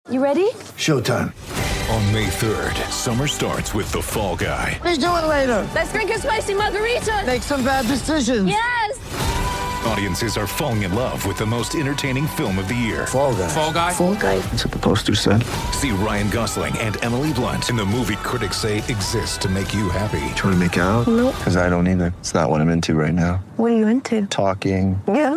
You ready? Showtime. On May 3rd, summer starts with The Fall Guy. Let's do it later. Let's drink a spicy margarita. Make some bad decisions. Yes! Audiences are falling in love with the most entertaining film of the year. Fall Guy. Fall Guy? Fall Guy. That's what the poster said. See Ryan Gosling and Emily Blunt in the movie critics say exists to make you happy. Trying to make it out? Nope. Because I don't either. It's not what I'm into right now. What are you into? Talking. Yeah.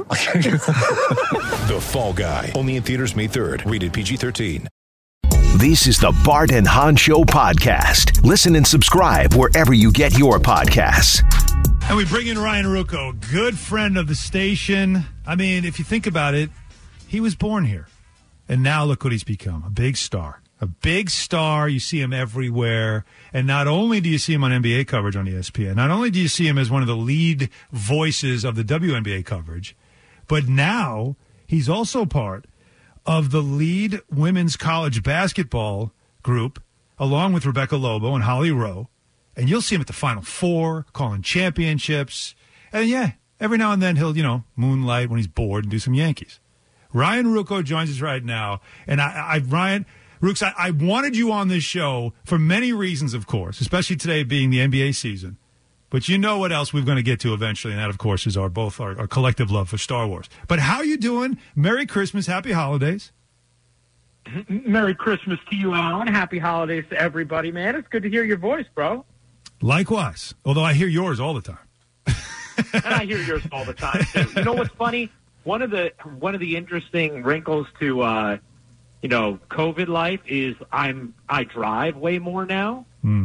The Fall Guy. Only in theaters May 3rd. Rated PG-13. This is the Bart and Hahn Show podcast. Listen and subscribe wherever you get your podcasts. And we bring in Ryan Ruocco, good friend of the station. I mean, if you think about it, he was born here. And now look what he's become, a big star. A big star. You see him everywhere. And not only do you see him on NBA coverage on ESPN, not only do you see him as one of the lead voices of the WNBA coverage, but now he's also part of the lead women's college basketball group, along with Rebecca Lobo and Holly Rowe. And you'll see him at the Final Four, calling championships. And yeah, every now and then he'll, moonlight when he's bored and do some Yankees. Ryan Ruocco joins us right now. And Ryan Rooks, I wanted you on this show for many reasons, of course, especially today being the NBA season. But you know what else we're going to get to eventually, and that, of course, is our collective love for Star Wars. But how you doing? Merry Christmas. Happy holidays. Merry Christmas to you, Alan. Happy holidays to everybody, man. It's good to hear your voice, bro. Likewise, although I hear yours all the time. And I hear yours all the time, too. You know what's funny? One of the interesting wrinkles to COVID life is I drive way more now.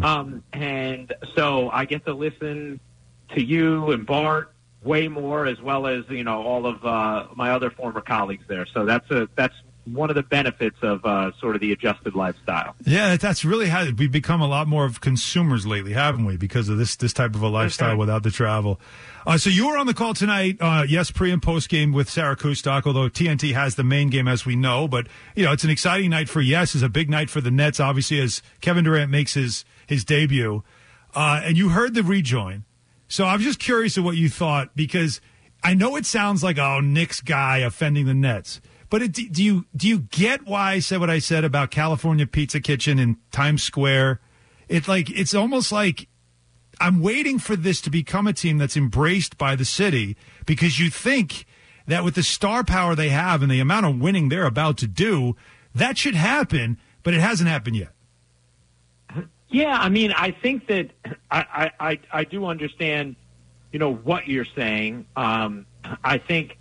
And so I get to listen to you and Bart way more, as well as, all of my other former colleagues there. So that's one of the benefits of sort of the adjusted lifestyle. Yeah, that's really how we've become a lot more of consumers lately, haven't we? Because of this type of a lifestyle without the travel. So you were on the call tonight, yes, pre and post game with Sarah Kustok, although TNT has the main game as we know. But, it's an exciting night for Yes. It's a big night for the Nets, obviously, as Kevin Durant makes his debut. And you heard the rejoin. So I'm just curious of what you thought, because I know it sounds like, Knicks guy offending the Nets. But do you get why I said what I said about California Pizza Kitchen in Times Square? It's almost like I'm waiting for this to become a team that's embraced by the city, because you think that with the star power they have and the amount of winning they're about to do, that should happen, but it hasn't happened yet. Yeah, I mean, I think that I do understand, what you're saying. I think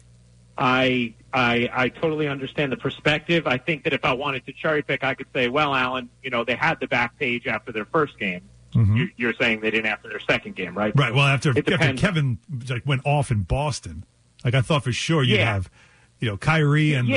I totally understand the perspective. I think that if I wanted to cherry pick, I could say, well, Alan, they had the back page after their first game. Mm-hmm. You're saying they didn't after their second game, right? Right. Well, after Kevin went off in Boston, I thought for sure you'd have, Kyrie and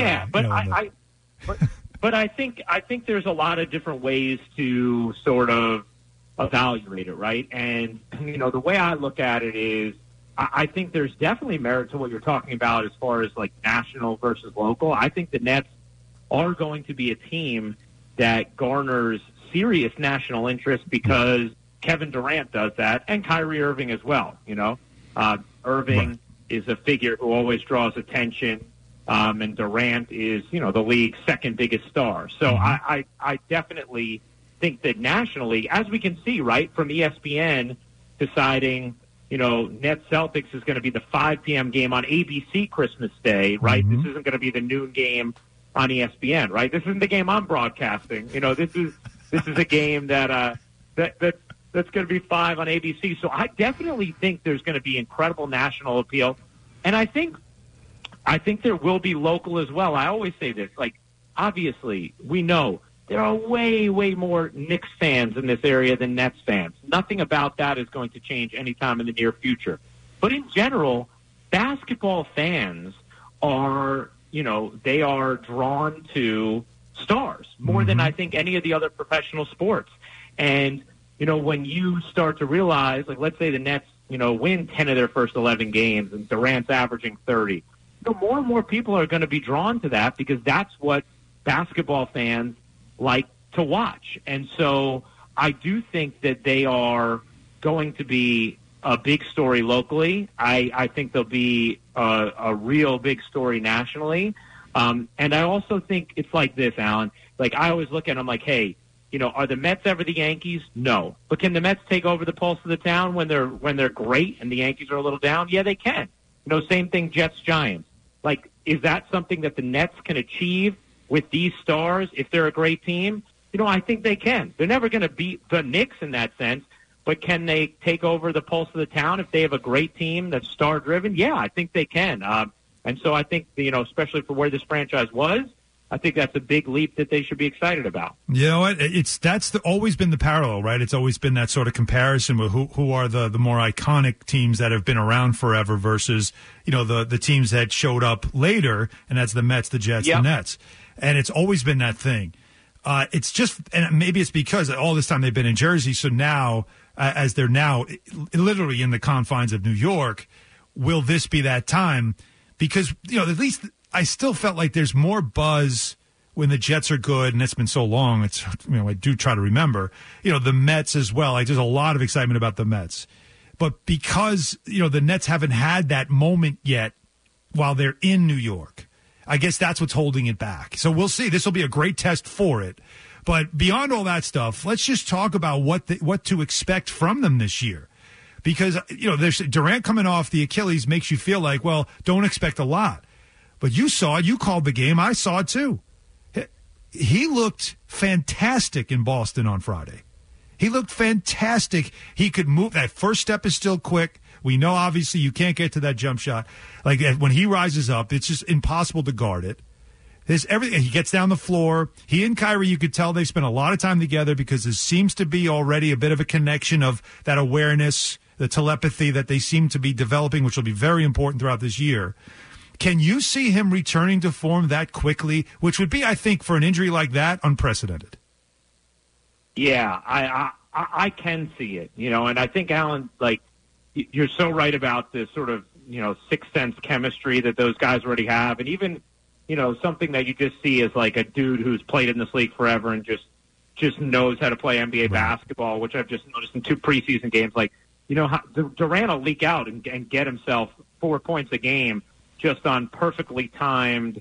But I think there's a lot of different ways to sort of evaluate it, right? And the way I look at it is, I think there's definitely merit to what you're talking about as far as like national versus local. I think the Nets are going to be a team that garners serious national interest because Kevin Durant does that, and Kyrie Irving as well. Irving is a figure who always draws attention, and Durant is, the league's second biggest star. So I definitely think that nationally, as we can see, right, from ESPN deciding, Nets Celtics is going to be the 5 p.m. game on ABC Christmas Day, right? Mm-hmm. This isn't going to be the noon game on ESPN, right? This isn't the game I'm broadcasting. This is a game that's going to be 5 on ABC. So I definitely think there's going to be incredible national appeal, and I think there will be local as well. I always say this, obviously we know there are way, way more Knicks fans in this area than Nets fans. Nothing about that is going to change anytime in the near future. But in general, basketball fans are, they are drawn to stars more than I think any of the other professional sports. And, when you start to realize, let's say the Nets, win 10 of their first 11 games and Durant's averaging 30, more and more people are going to be drawn to that because that's what basketball fans like to watch. And so I do think that they are going to be a big story locally. I think they'll be a real big story nationally. And I also think it's like this, Alan. Like, I always look at them like, hey, are the Mets ever the Yankees? No. But can the Mets take over the pulse of the town when they're great and the Yankees are a little down? Yeah, they can. Same thing, Jets, Giants. Like, is that something that the Nets can achieve with these stars if they're a great team? I think they can. They're never going to beat the Knicks in that sense, but can they take over the pulse of the town if they have a great team that's star-driven? Yeah, I think they can. And so I think, especially for where this franchise was, I think that's a big leap that they should be excited about. You know what? That's always been the parallel, right? It's always been that sort of comparison with who are the more iconic teams that have been around forever versus, the teams that showed up later, and that's the Mets, the Jets, the Nets. And it's always been that thing. It's just, and maybe it's because all this time they've been in Jersey, so now, as they're now literally in the confines of New York, will this be that time? Because, at least I still felt like there's more buzz when the Jets are good, and it's been so long. It's, I do try to remember, the Mets as well. Like, there's a lot of excitement about the Mets. But because, the Nets haven't had that moment yet while they're in New York, I guess that's what's holding it back. So we'll see. This will be a great test for it. But beyond all that stuff, let's just talk about what to expect from them this year. Because, there's Durant coming off the Achilles makes you feel like, well, don't expect a lot. But you saw it. You called the game. I saw it too. He looked fantastic in Boston on Friday. He looked fantastic. He could move. That first step is still quick. We know, obviously, you can't get to that jump shot. Like, when he rises up, it's just impossible to guard it. There's everything. He gets down the floor. He and Kyrie, you could tell they spent a lot of time together because there seems to be already a bit of a connection of that awareness, the telepathy that they seem to be developing, which will be very important throughout this year. Can you see him returning to form that quickly, which would be, I think, for an injury like that, unprecedented? Yeah, I can see it, and I think, Alan, like, you're so right about this sort of, sixth sense chemistry that those guys already have. And even, something that you just see is like a dude who's played in this league forever and just knows how to play NBA basketball, which I've just noticed in 2 preseason games. Like, how Durant will leak out and get himself 4 points a game just on perfectly timed,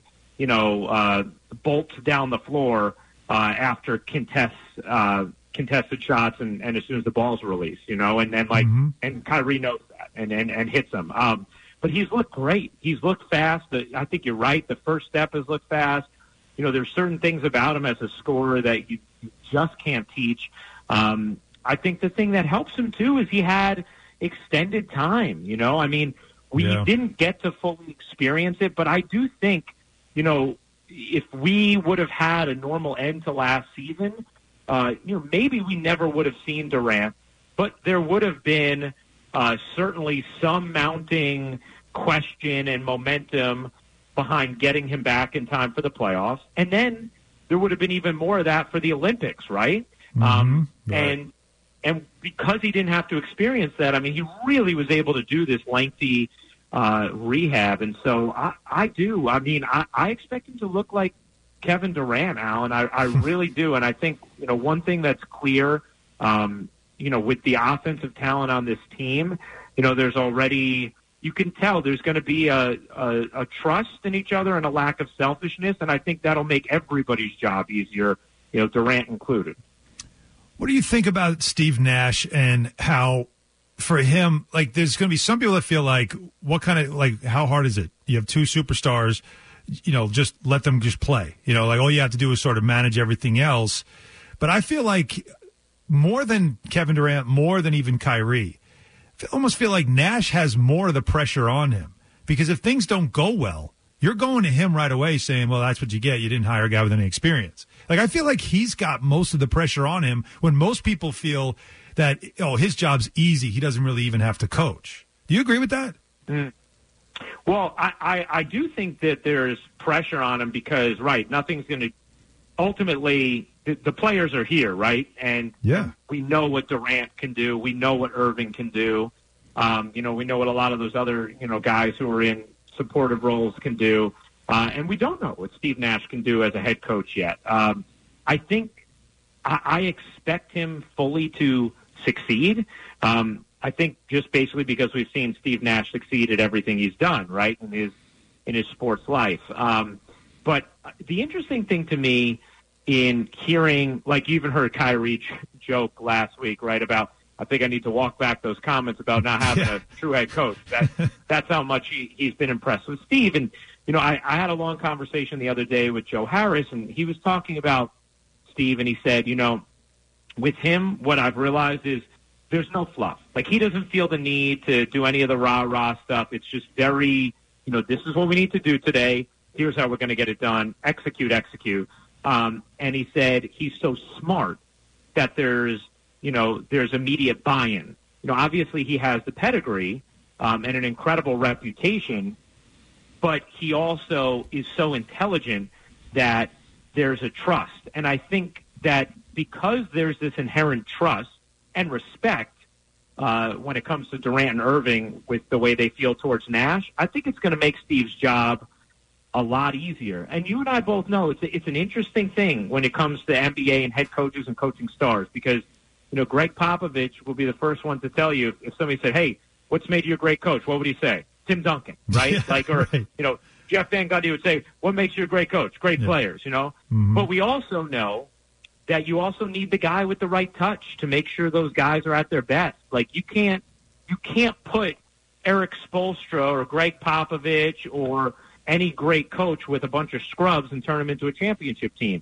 bolts down the floor after contested shots and as soon as the ball's released, and then and Kyrie knows that and hits them. But he's looked great. He's looked fast. I think you're right. The first step has looked fast. There's certain things about him as a scorer that you just can't teach. I think the thing that helps him too is he had extended time. We didn't get to fully experience it, but I do think, if we would have had a normal end to last season, maybe we never would have seen Durant, but there would have been certainly some mounting question and momentum behind getting him back in time for the playoffs. And then there would have been even more of that for the Olympics, right? Right. And because he didn't have to experience that, he really was able to do this lengthy rehab. And so I do. I expect him to look like Kevin Durant, Alan. I really do. And I think, one thing that's clear, with the offensive talent on this team, there's already, you can tell there's going to be a trust in each other and a lack of selfishness. And I think that'll make everybody's job easier, Durant included. What do you think about Steve Nash and how, for him, like, there's going to be some people that feel like, how hard is it? You have 2 superstars, just let them just play. Like, all you have to do is sort of manage everything else. But I feel like more than Kevin Durant, more than even Kyrie, I almost feel like Nash has more of the pressure on him. Because if things don't go well, you're going to him right away saying, well, that's what you get. You didn't hire a guy with any experience. Like, I feel like he's got most of the pressure on him when most people feel that, his job's easy. He doesn't really even have to coach. Do you agree with that? Well, I do think that there's pressure on him because, nothing's going to – ultimately, the players are here, right? And we know what Durant can do. We know what Irving can do. We know what a lot of those other, guys who are in supportive roles can do. And we don't know what Steve Nash can do as a head coach yet. I think I expect him fully to succeed. I think just basically because we've seen Steve Nash succeed at everything he's done, right, in his sports life. But the interesting thing to me in hearing, like you even heard Kyrie joke last week, right, about I think I need to walk back those comments about not having a true head coach. That's how much he's been impressed with Steve. And, I had a long conversation the other day with Joe Harris, and he was talking about Steve, and he said, with him, what I've realized is there's no fluff. Like, he doesn't feel the need to do any of the rah-rah stuff. It's just very, this is what we need to do today. Here's how we're going to get it done. Execute. And he said he's so smart that there's immediate buy-in. Obviously he has the pedigree and an incredible reputation, but he also is so intelligent that there's a trust. And I think that because there's this inherent trust and respect when it comes to Durant and Irving with the way they feel towards Nash, I think it's going to make Steve's job a lot easier. And you and I both know it's an interesting thing when it comes to NBA and head coaches and coaching stars, because Greg Popovich will be the first one to tell you if somebody said, hey, what's made you a great coach? What would he say? Tim Duncan, right? Right. Jeff Van Gundy would say, what makes you a great coach? Great players, Mm-hmm. But we also know that you also need the guy with the right touch to make sure those guys are at their best. Like, you can't put Eric Spoelstra or Greg Popovich or any great coach with a bunch of scrubs and turn them into a championship team,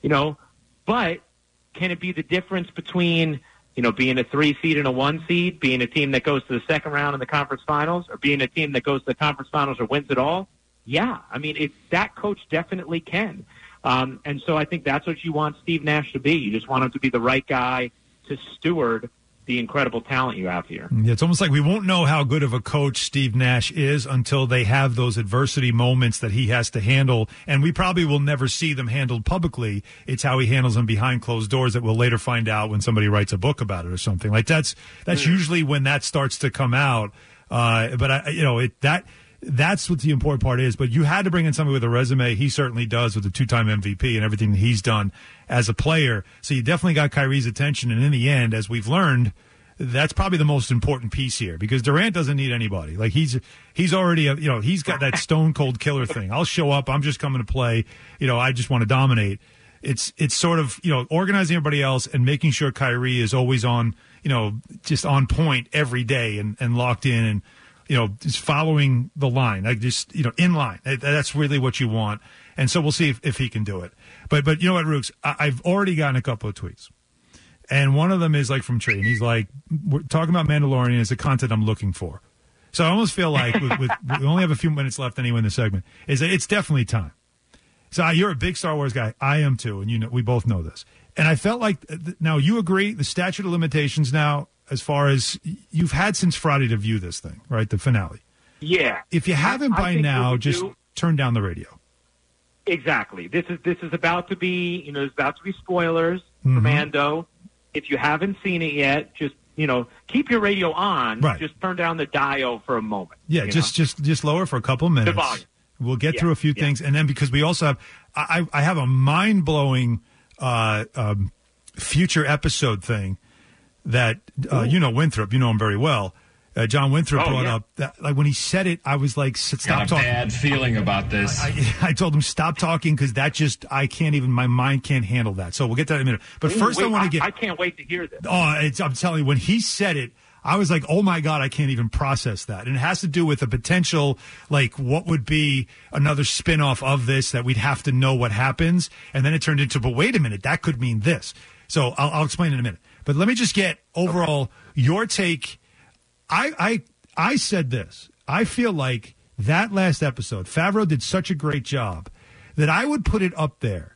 But can it be the difference between, being a 3 seed and a 1 seed, being a team that goes to the second round in the conference finals, or being a team that goes to the conference finals or wins it all? Yeah. I mean, that coach definitely can. And so I think that's what you want Steve Nash to be. You just want him to be the right guy to steward the incredible talent you have here. Yeah, it's almost like we won't know how good of a coach Steve Nash is until they have those adversity moments that he has to handle, and we probably will never see them handled publicly. It's how he handles them behind closed doors that we'll later find out when somebody writes a book about it or something. Like that's usually when that starts to come out. That's what the important part is. But you had to bring in somebody with a resume. He certainly does, with a 2-time MVP and everything that he's done as a player. So you definitely got Kyrie's attention. And in the end, as we've learned, that's probably the most important piece here, because Durant doesn't need anybody. Like, he's already, he's got that stone cold killer thing. I'll show up. I'm just coming to play. I just want to dominate. It's sort of, organizing everybody else and making sure Kyrie is always on, just on point every day and locked in and, just following the line, like just, in line. That's really what you want. And so we'll see if he can do it. But you know what, Rooks? I've already gotten a couple of tweets. And one of them is like from Trey. And he's like, we're talking about Mandalorian as the content I'm looking for. So I almost feel like we only have a few minutes left anyway in the segment. It's definitely time. So you're a big Star Wars guy. I am too. And we both know this. And I felt like, now you agree, the statute of limitations now, as far as you've had since Friday to view this thing, right? The finale. Yeah. If you haven't by now, just turn down the radio. Exactly. This is about to be, there's about to be spoilers for Mando. If you haven't seen it yet, just, keep your radio on. Right. Just turn down the dial for a moment. Yeah, just lower for a couple of minutes. The volume. We'll get through a few things. And then because we also have, I have a mind-blowing future episode thing that, Winthrop, you know him very well. John Winthrop brought up that, like, when he said it, I was like, stop talking. Got a bad feeling about this. I told him, stop talking, because my mind can't handle that. So we'll get to that in a minute. But first I want to I can't wait to hear this. I'm telling you, when he said it, I was like, oh my God, I can't even process that. And it has to do with a potential, like, what would be another spinoff of this that we'd have to know what happens. And then it turned into, but wait a minute, that could mean this. So I'll explain in a minute. But let me just get overall your take. I said this. I feel like that last episode, Favreau did such a great job that I would put it up there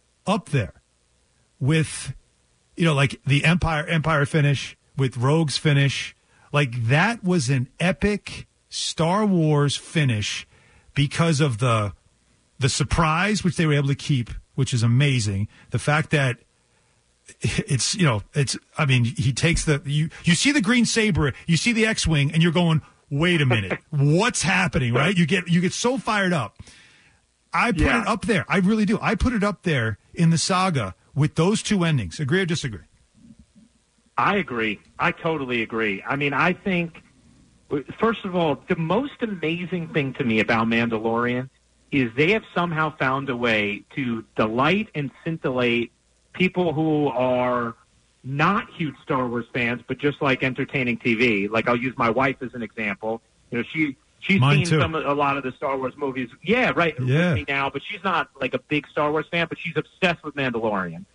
with, like the Empire finish, with Rogue's finish. Like, that was an epic Star Wars finish because of the surprise, which they were able to keep, which is amazing. The fact that he takes you see the green saber, you see the X-Wing, and you're going, wait a minute, what's happening, right? You get so fired up. I put it up there. I really do. I put it up there in the saga with those two endings. Agree or disagree? I agree. I totally agree. I mean, I think, first of all, the most amazing thing to me about Mandalorian is they have somehow found a way to delight and scintillate people who are not huge Star Wars fans, but just like entertaining TV. Like, I'll use my wife as an example. You know, she's Mine seen too. a lot of the Star Wars movies. Yeah, right. Yeah. With me now, but she's not like a big Star Wars fan, but she's obsessed with Mandalorian.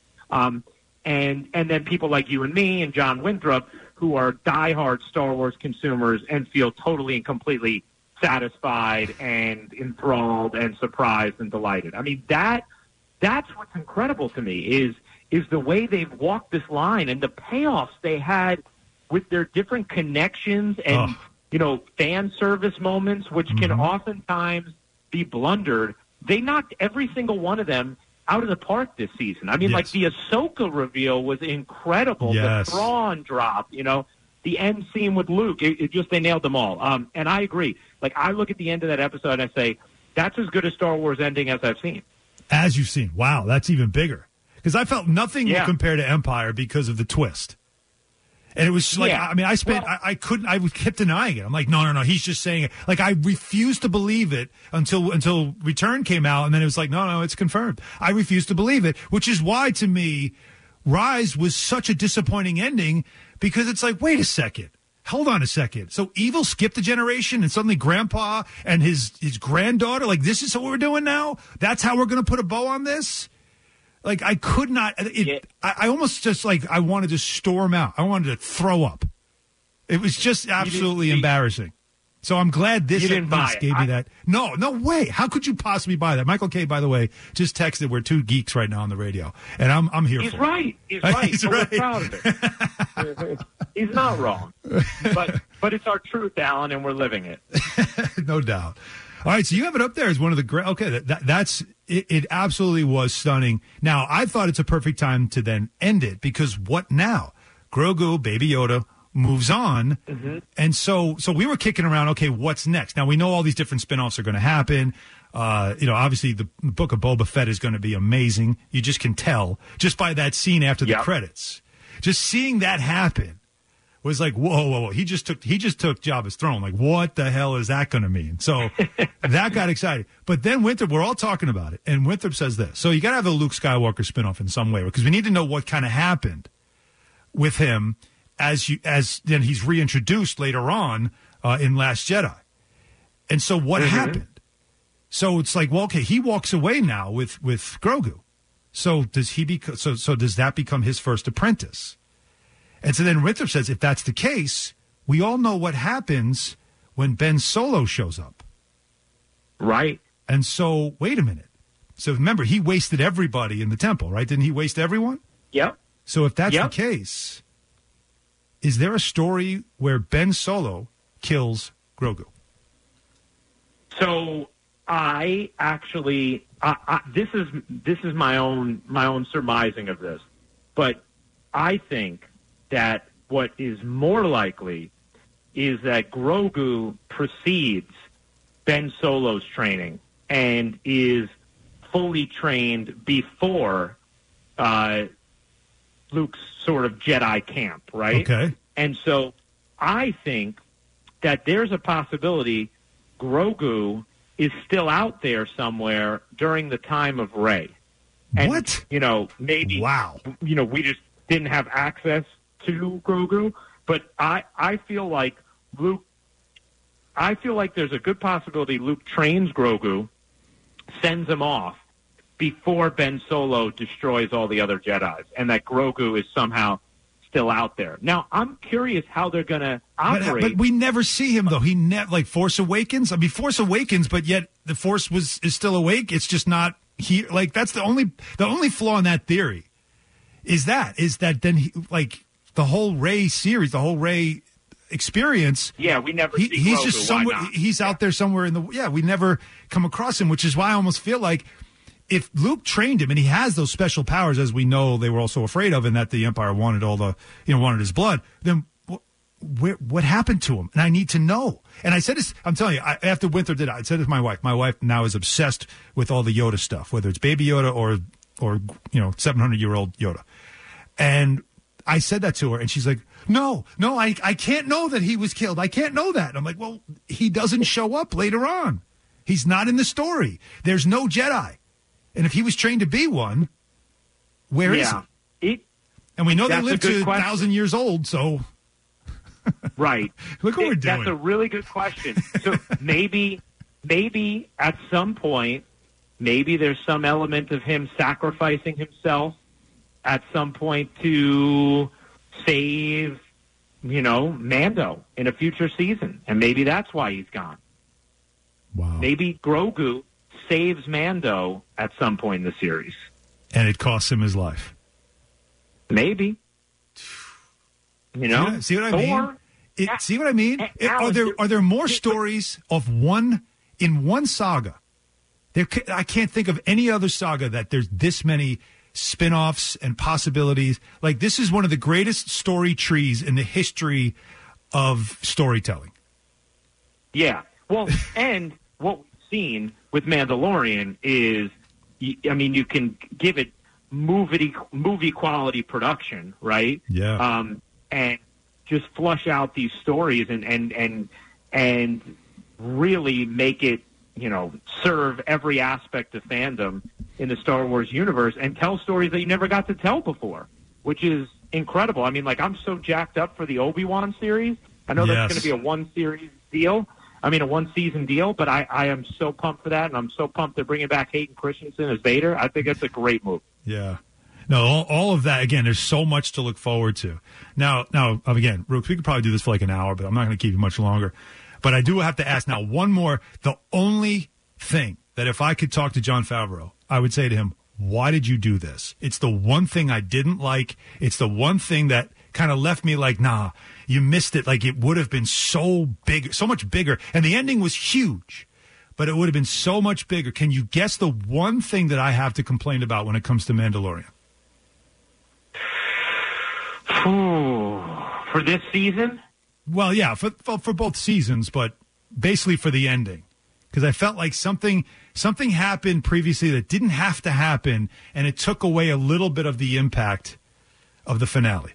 And then people like you and me and John Winthrop, who are diehard Star Wars consumers and feel totally and completely satisfied and enthralled and surprised and delighted. I mean, that's what's incredible to me is the way they've walked this line and the payoffs they had with their different connections and, fan service moments, which can oftentimes be blundered. They knocked every single one of them out of the park this season. I mean, like the Ahsoka reveal was incredible. Yes. The Thrawn drop, the end scene with Luke, they nailed them all. And I agree. Like, I look at the end of that episode and I say, that's as good a Star Wars ending as I've seen. As you've seen. Wow, that's even bigger. Because I felt nothing will compare to Empire because of the twist. And it was like, I mean, I kept denying it. I'm like, no, he's just saying it. Like, I refused to believe it until Return came out, and then it was like, no, it's confirmed. I refused to believe it, which is why, to me, Rise was such a disappointing ending, because it's like, wait a second. Hold on a second. So Evil skipped a generation, and suddenly Grandpa and his granddaughter, like, this is what we're doing now? That's how we're going to put a bow on this? Like, I could not. I almost just, like, I wanted to storm out. I wanted to throw up. It was just absolutely embarrassing. So I'm glad this at least gave me that. No way. How could you possibly buy that? Michael K., by the way, just texted, we're two geeks right now on the radio. And I'm here for it. He's right. He's so right. We're proud of it. He's not wrong. But it's our truth, Alan, and we're living it. No doubt. All right, so you have it up there as one of the great. Okay, that's it. It absolutely was stunning. Now, I thought it's a perfect time to then end it, because what now? Grogu, Baby Yoda, moves on, and so we were kicking around. Okay, what's next? Now we know all these different spinoffs are going to happen. Obviously the Book of Boba Fett is going to be amazing. You just can tell just by that scene after the credits. Just seeing that happen was like, whoa. He just took Jabba's throne. Like, what the hell is that going to mean? So that got exciting. But then Winthrop, we're all talking about it, and Winthrop says this. So you got to have a Luke Skywalker spinoff in some way, because we need to know what kind of happened with him as then he's reintroduced later on in Last Jedi. And so what happened? So it's like, well, okay, he walks away now with Grogu. So does does that become his first apprentice? And so then Winthrop says, if that's the case, we all know what happens when Ben Solo shows up. Right. And so, wait a minute. So remember, he wasted everybody in the temple, right? Didn't he waste everyone? Yep. So if that's the case, is there a story where Ben Solo kills Grogu? So I actually, this is my own surmising of this, but I think that what is more likely is that Grogu precedes Ben Solo's training and is fully trained before Luke's sort of Jedi camp, right? Okay. And so I think that there's a possibility Grogu is still out there somewhere during the time of Rey. And, what? Maybe, wow. We just didn't have access to Grogu, but I feel like there's a good possibility Luke trains Grogu, sends him off before Ben Solo destroys all the other Jedis, and that Grogu is somehow still out there. Now, I'm curious how they're going to operate. But we never see him, though. He like Force Awakens. I mean, Force Awakens, but yet the Force is still awake. It's just not here. Like, that's the only flaw in that theory. Is that then he, like, the whole Rey series, the whole Rey experience. Yeah, we never see he's Grogu. just somewhere. He's out there somewhere in the. Yeah, we never come across him, which is why I almost feel like if Luke trained him and he has those special powers, as we know they were also afraid of, and that the Empire wanted wanted his blood, then what happened to him? And I need to know. And I said this, I'm telling you, after Winthrop did it, I said this to my wife. My wife now is obsessed with all the Yoda stuff, whether it's Baby Yoda or 700-year-old Yoda. And I said that to her, and she's like, no, I can't know that he was killed. I can't know that. And I'm like, well, he doesn't show up later on. He's not in the story. There's no Jedi. And if he was trained to be one, where is he? And we know they live to 1,000 years old, so... Right. Look what we're doing. That's a really good question. So maybe at some point, maybe there's some element of him sacrificing himself at some point to save, Mando in a future season. And maybe that's why he's gone. Wow. Maybe Grogu saves Mando at some point in the series. And it costs him his life. Maybe. See what I mean? See what I mean? Are there more stories of one saga? I can't think of any other saga that there's this many spin-offs and possibilities. Like, this is one of the greatest story trees in the history of storytelling. Yeah. Well, and what we've seen with Mandalorian is, you can give it movie quality production, right? Yeah. And just flush out these stories and really make it, serve every aspect of fandom in the Star Wars universe and tell stories that you never got to tell before, which is incredible. I'm so jacked up for the Obi-Wan series. I know that's going to be a one-season deal, but I am so pumped for that, and I'm so pumped they're bringing back Hayden Christensen as Vader. I think that's a great move. Yeah. No, all of that, again, there's so much to look forward to. Now, again, Rooks, we could probably do this for like an hour, but I'm not going to keep you much longer. But I do have to ask now one more. The only thing that if I could talk to Jon Favreau, I would say to him, why did you do this? It's the one thing I didn't like. It's the one thing that kind of left me like, nah, you missed it. Like, it would have been so big, so much bigger. And the ending was huge, but it would have been so much bigger. Can you guess the one thing that I have to complain about when it comes to Mandalorian? For this season? Well, yeah, for both seasons, but basically for the ending. Because I felt like something happened previously that didn't have to happen, and it took away a little bit of the impact of the finale.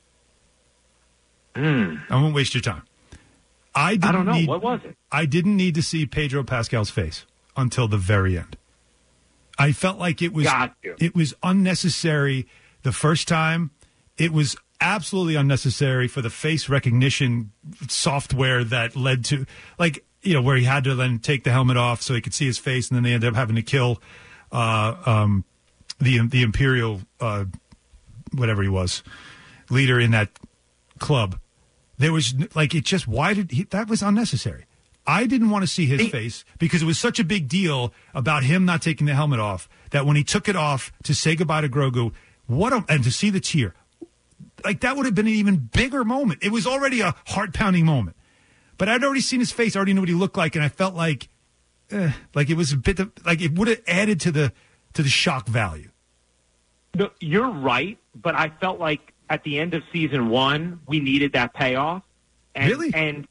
I won't waste your time. I don't know. What was it? I didn't need to see Pedro Pascal's face until the very end. I felt like it was unnecessary the first time. It was absolutely unnecessary for the face recognition software that led to, where he had to then take the helmet off so he could see his face, and then they ended up having to kill the Imperial, whatever he was, leader in that club. There was, that was unnecessary. I didn't want to see his face because it was such a big deal about him not taking the helmet off that when he took it off to say goodbye to Grogu, and to see the tear, that would have been an even bigger moment. It was already a heart-pounding moment. But I'd already seen his face, I already knew what he looked like, and I felt like it was a bit it would have added to the shock value. No, you're right, but I felt like at the end of season 1, we needed that payoff. And, really? And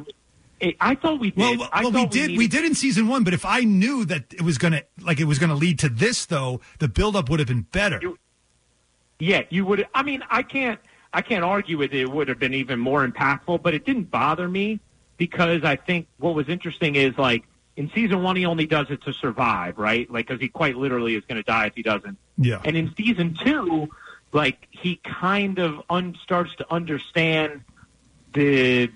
I thought we did. Well, we did in season 1, but if I knew that it was gonna lead to this, though, the buildup would have been better. You would. I can't argue with it. It would have been even more impactful, but it didn't bother me because I think what was interesting is, in season 1, he only does it to survive, right? Because he quite literally is going to die if he doesn't. Yeah. And in season 2, he kind of starts to understand his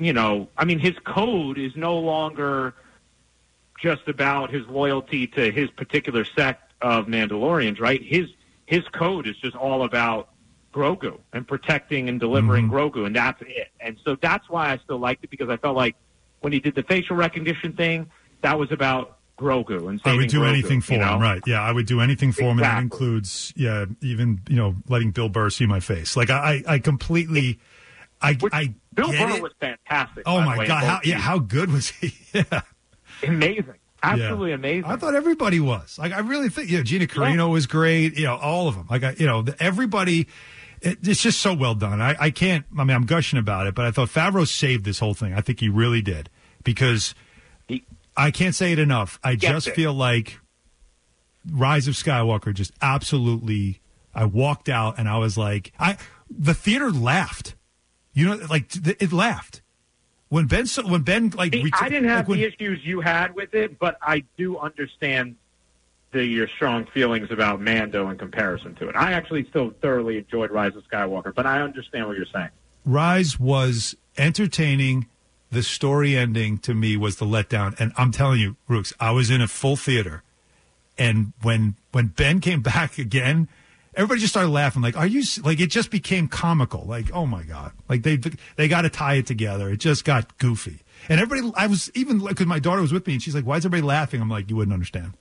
code is no longer just about his loyalty to his particular sect of Mandalorians, right? His code is just all about Grogu and protecting and delivering Grogu, and that's it. And so that's why I still liked it, because I felt like when he did the facial recognition thing, that was about Grogu and saving I would do Grogu, anything for him, right? Yeah, I would do anything for him, and that includes, even letting Bill Burr see my face. I completely, Bill Burr was fantastic. Oh my God, how good was he? Yeah, amazing. Absolutely amazing. I thought everybody was. I really think, Gina Carano was great. All of them. Everybody. It's just so well done. I'm gushing about it, but I thought Favreau saved this whole thing. I think he really did, because I can't say it enough. I just feel like Rise of Skywalker just absolutely. I walked out and I was like, the theater laughed. It laughed. when Ben like I didn't have the issues you had with it, but I do understand your strong feelings about Mando in comparison to it. I actually still thoroughly enjoyed Rise of Skywalker, but I understand what you're saying. Rise was entertaining. The story ending to me was the letdown, and I'm telling you, Rooks, I was in a full theater, and when Ben came back again, everybody just started laughing. Like, are you like? It just became comical. Like, oh my god! Like they got to tie it together. It just got goofy, and everybody. I was even because my daughter was with me, and she's like, "Why is everybody laughing?" I'm like, "You wouldn't understand."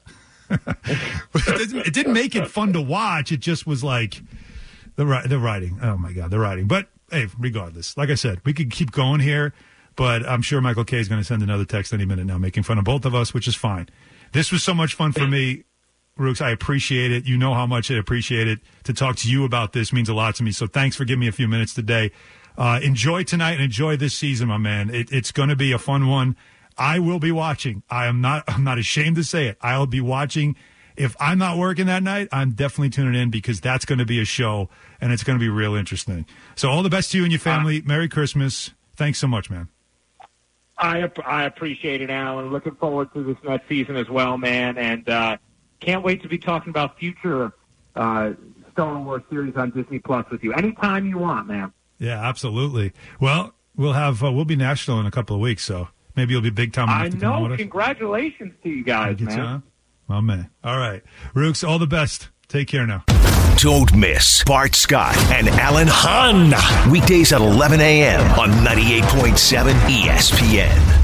It didn't make it fun to watch. It just was like the writing. Oh my god, the writing. But hey, regardless, like I said, we could keep going here. But I'm sure Michael K is going to send another text any minute now making fun of both of us, which is fine. This was so much fun for me, Rooks. I appreciate it. You know how much I appreciate it. To talk to you about this means a lot to me. So thanks for giving me a few minutes today. Enjoy tonight and enjoy this season, my man. It's going to be a fun one. I will be watching. I'm not ashamed to say it. I'll be watching. If I'm not working that night, I'm definitely tuning in because that's going to be a show and it's going to be real interesting. So all the best to you and your family. Merry Christmas. Thanks so much, man. I appreciate it, Alan. Looking forward to this next season as well, man. And can't wait to be talking about future Star Wars series on Disney Plus with you anytime you want, man. Yeah, absolutely. Well, we'll be national in a couple of weeks, so maybe you'll be big time. I know. Congratulations to you guys, man. Oh, man. All right. Rooks, all the best. Take care now. Don't miss Bart Scott and Alan Hahn. Weekdays at 11 a.m. on 98.7 ESPN.